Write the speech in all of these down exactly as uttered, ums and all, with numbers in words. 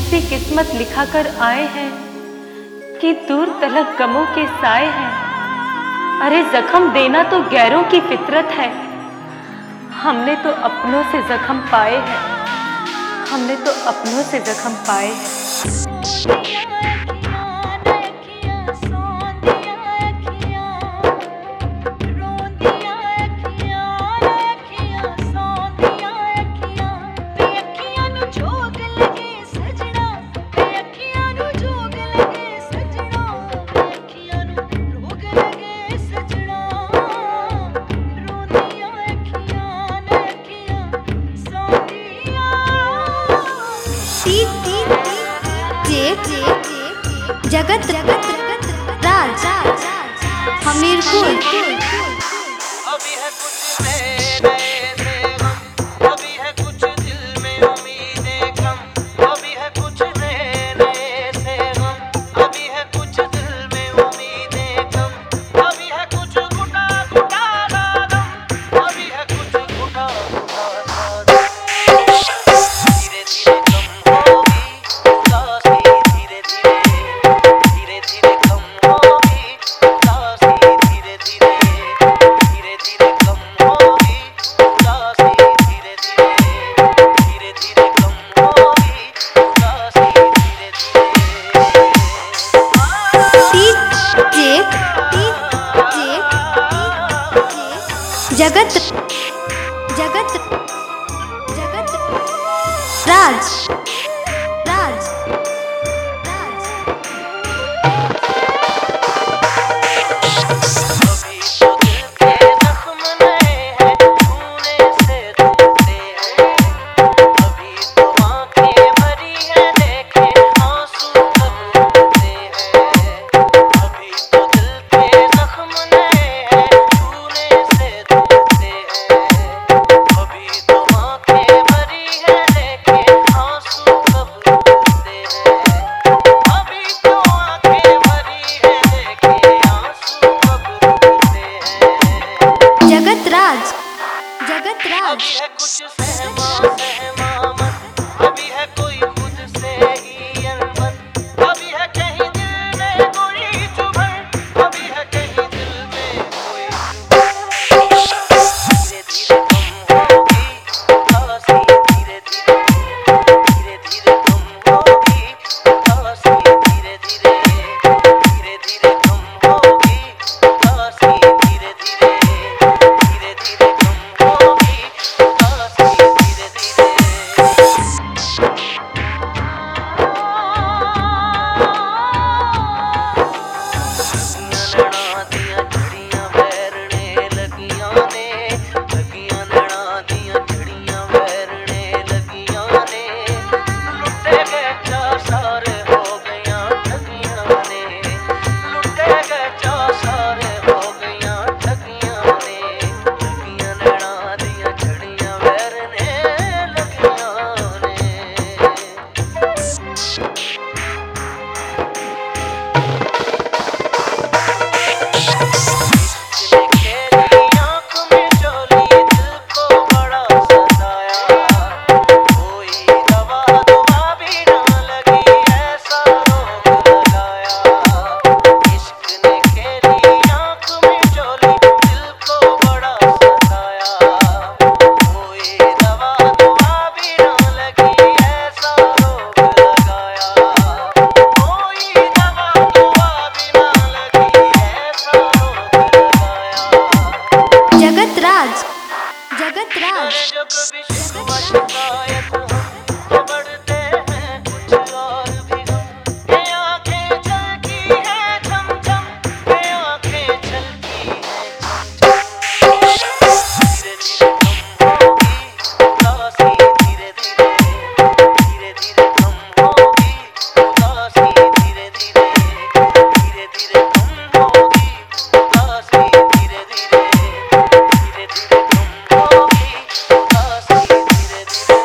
ऐसी किस्मत लिखा कर आए हैं कि दूर तलक गमों के साए हैं। अरे जख्म देना तो गैरों की फितरत है, हमने तो अपनों से जख्म पाए हैं, हमने तो अपनों से जख्म पाए हैं। जगत जगत राज हमीरपुर। अभी है कुछ मेरे से गम, अभी है कुछ दिल में उम्मीदें कम, अभी है कुछ मेरे से गम, अभी है कुछ दिल में उम्मीदें कम, अभी है कुछ घुटा घुटा सा गम, अभी है कुछ घुटा घुटा सा गम। धीरे धीरे कम होगी उदासी, धीरे धीरे धीरे धीरे कम होगी उदासी, धीरे धीरे धीरे धीरे कम होगी उदासी, धीरे धीरे धीरे धीरे कम होगी उदासी, धीरे धीरे। जगत जगत जगत राज राज राज। अभी तो दिल के जख्म नए हैं, छूने से धुलते हैं, अभी तो आंखें भरी हैं, देखे आंसू कब रुकते हैं, अभी तो दिल के जख्म नए हैं, छूने से धुलते हैं, अभी तो आंखें भरी हैं, देखे आंसू कब रुकते हैं, अभी तो आंखें भरी हैं, देखे आंसू कब रुकते हैं। जगत राज जगत राज। अभी है कुछ सहमा सहमा मन, अभी है कोई खुद से ही अनबन, अभी है कहीं दिल में कोई चुभन, अभी है कहीं दिल में कोई चुभन। धीरे धीरे कम होगी उदासी, धीरे धीरे धीरे धीरे कम होगी उदासी, धीरे धीरे धीरे धीरे कम होगी उदासी, धीरे धीरे धीरे धीरे कम होगी उदासी, धीरे धीरे। नैना दियां झड़ियां वैरने लगियां ने, लगियां नैना दियां झड़ियां वैरने लगियां ने, लुटे गए चा सारे हो गईयां ठगियां ने, लुटे गए चा सारे हो गईयां ठगियां ने, लगियां नैना दियां झड़ियां वैरने लगियां ने। इसने खेली आँख में चोली, दिल को बड़ा सताया, कोई दवा दुआ भी ना लगी, ऐसा रोग लगाया। इश्क ने खेली आँख में चोली, दिल को बड़ा सताया, कोई दवा दुआ भी ना लगी, ऐसा रोग लगाया, कोई दवा दुआ भी ना लगी, ऐसा रोग लगाया। जगत राज जगत राज। जब भी शिकवा शिकायत हम तो बढ़ते हैं कुछ और भी गम, ये आंखें झलकी है झम झम, ये आंखें झलकी है झम झम। धीरे धीरे कम होगी उदासी, धीरे धीरे धीरे धीरे कम होगी उदासी, धीरे धीरे धीरे धीरे कम होगी उदासी, धीरे धीरे धीरे धीरे कम होगी उदासी, धीरे धीरे।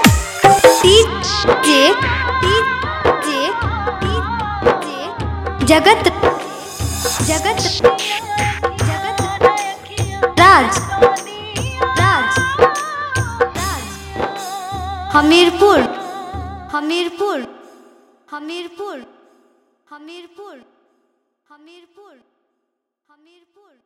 जे जे जगत जगत जगत राज राज राज हमीरपुर हमीरपुर। हमीरपुर हमीरपुर हमीरपुर हमीरपुर